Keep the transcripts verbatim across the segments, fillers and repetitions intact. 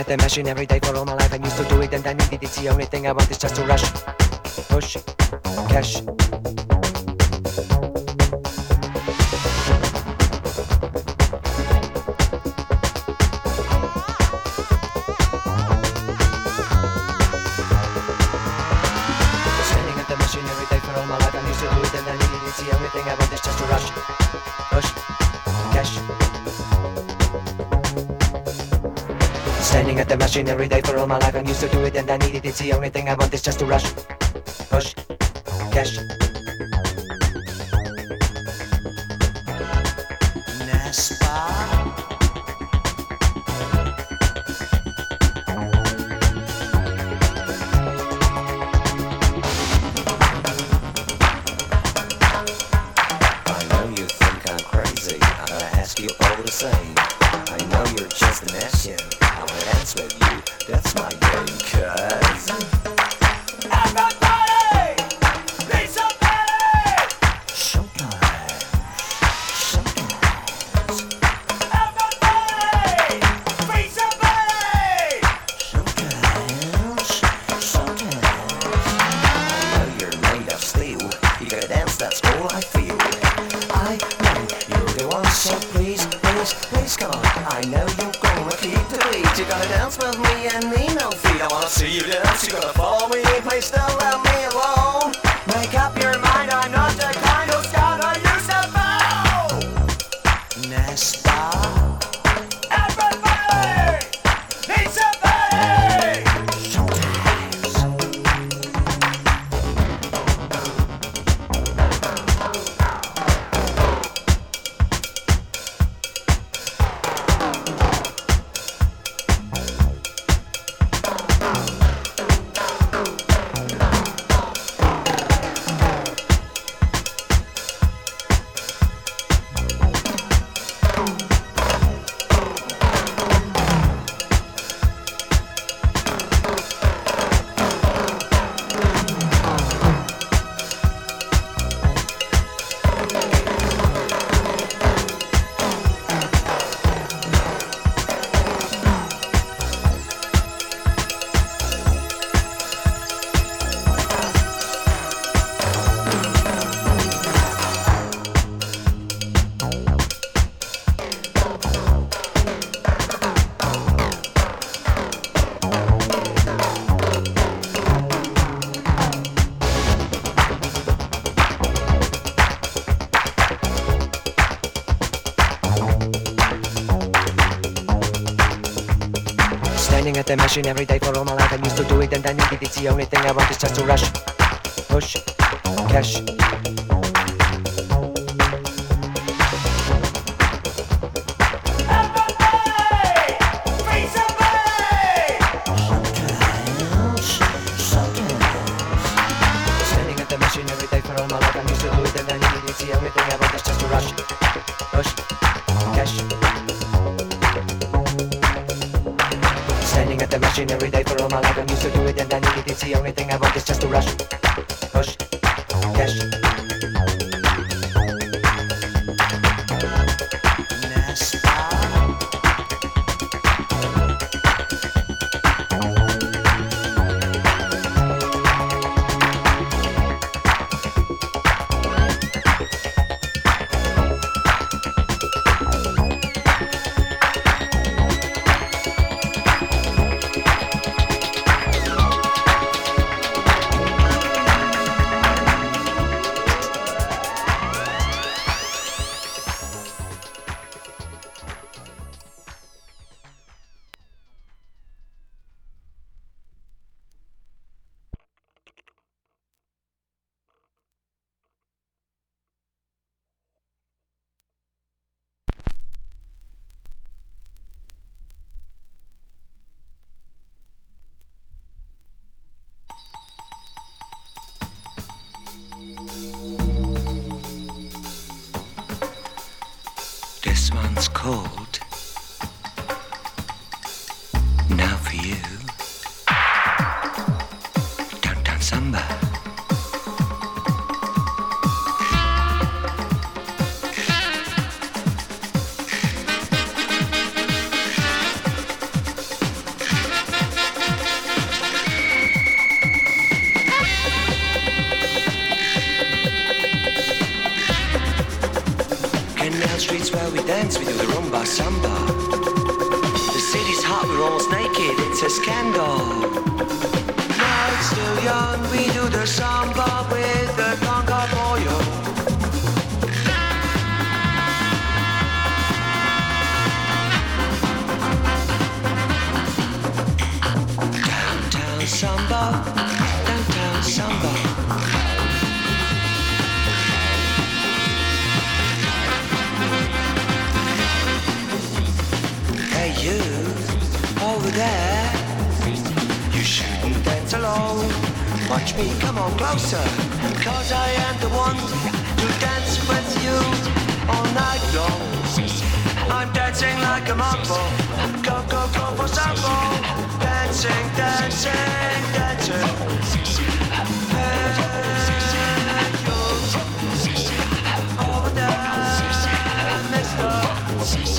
at the machine every day for all my life. I used to do it and I needed it. It's the only thing I want is just to rush, push, cash. Standing at the machine every day for all my life. I used to do it and I needed it. It's the only thing I want is just to rush, push, cash. Standing at the machine every day for all my life. I'm used to do it and I need it. It's the only thing I want is just to rush, push, cash. I know you think I'm crazy. I'm gonna ask you all the same. I know you're just an action. I wanna dance with you. That's my game, cuz everybody needs somebody. Sometimes, sometimes. Everybody needs somebody. Sometimes, sometimes. I know you're made of steel. You gotta dance, that's all I feel. I know you're the one, so please, please, please come on. I know you're gonna keep the beat. You gotta dance with me and need no feet. I wanna see you dance. You gotta follow me. Please don't let me alone. Make up your mind. I'm not the kind of scout I used to bow. Nesta. Everybody needs somebody. Sometimes. Standing at the machine every day for all my life. I'm used to do it and I need it. It's the only thing I want is just to rush, push, cash. Standing at the machine every day for all my life. I'm used to do it and I need it. It's the only thing I want is just to rush, push, cash. Standing at the machine every day for all my life. I'm used to do it and I need it. It's the only thing I want is just to rush, push, cash. This one's called Now For You. Downtown Samba. It's where we dance, we do the rumba samba. The city's hot, we're almost naked, it's a scandal. Night's still young, we do the samba with the conga pollo. Downtown samba, downtown samba. You, over there, you shouldn't dance alone. Watch me, come on closer, cause I am the one to dance with you all night long. I'm dancing like a mambo, go, go, go for sambo. Dancing, dancing, dancing. Hey, you, over there, mister.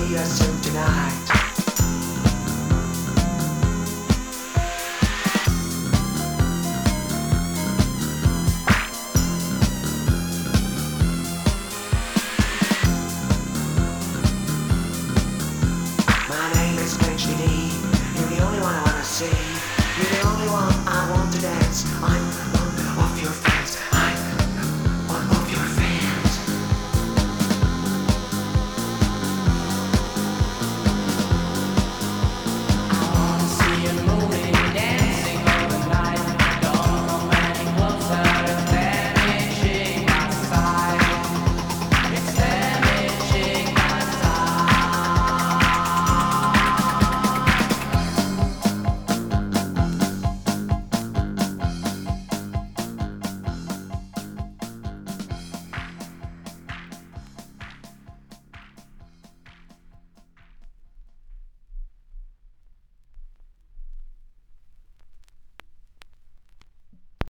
see us soon tonight. My name is Quench D. You're the only one I wanna see.